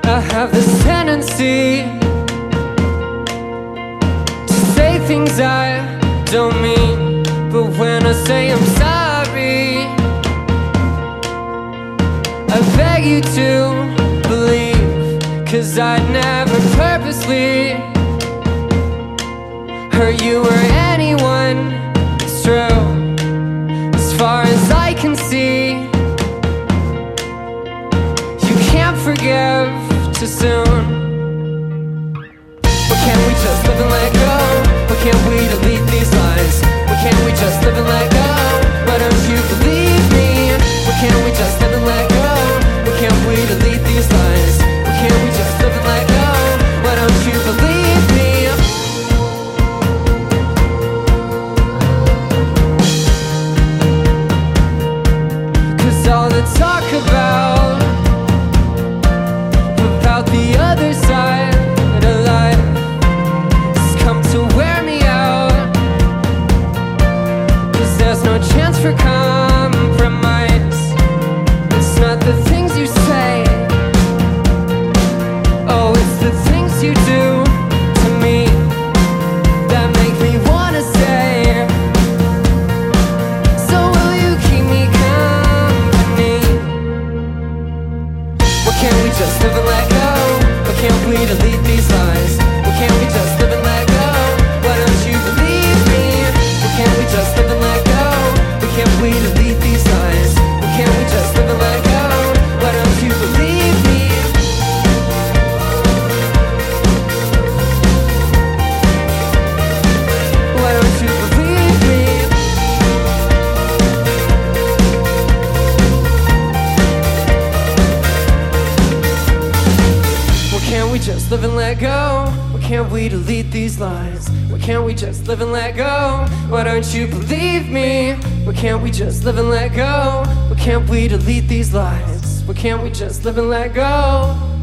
I have this tendency to say things I don't mean, but when I say I'm sorry, I beg you to believe, 'cause I'd never purposely hurt you or anyone. It's true, as far as I can see. You can't forgive too soon. Why can't we just live and let go? Why can't we delete these lines? Why can't we just live and let go? Why don't you believe me? Why can't we just live and let go? Why can't we delete these lines? Why can't we just live and let go? Why don't you believe me? 'Cause all the talk about the other side of life has come to wear me out, 'cause there's no chance for compromise. It's not the things you say, oh, it's the things you do to me that make me wanna say, so will you keep me company? Why can't we just live and let go? Why can't we delete these lies? Why can't we just live and let go? Why don't you believe me? Why can't we just live and let go? Why can't we delete these lies? Why can't we just live and let go? Why don't you believe me? Why don't you believe me? Why can't we just live and let go? Why can't we delete these lies? Why can't we just live and let go? Why don't you believe me? Why can't we just live and let go? Why can't we delete these lies? Why can't we just live and let go?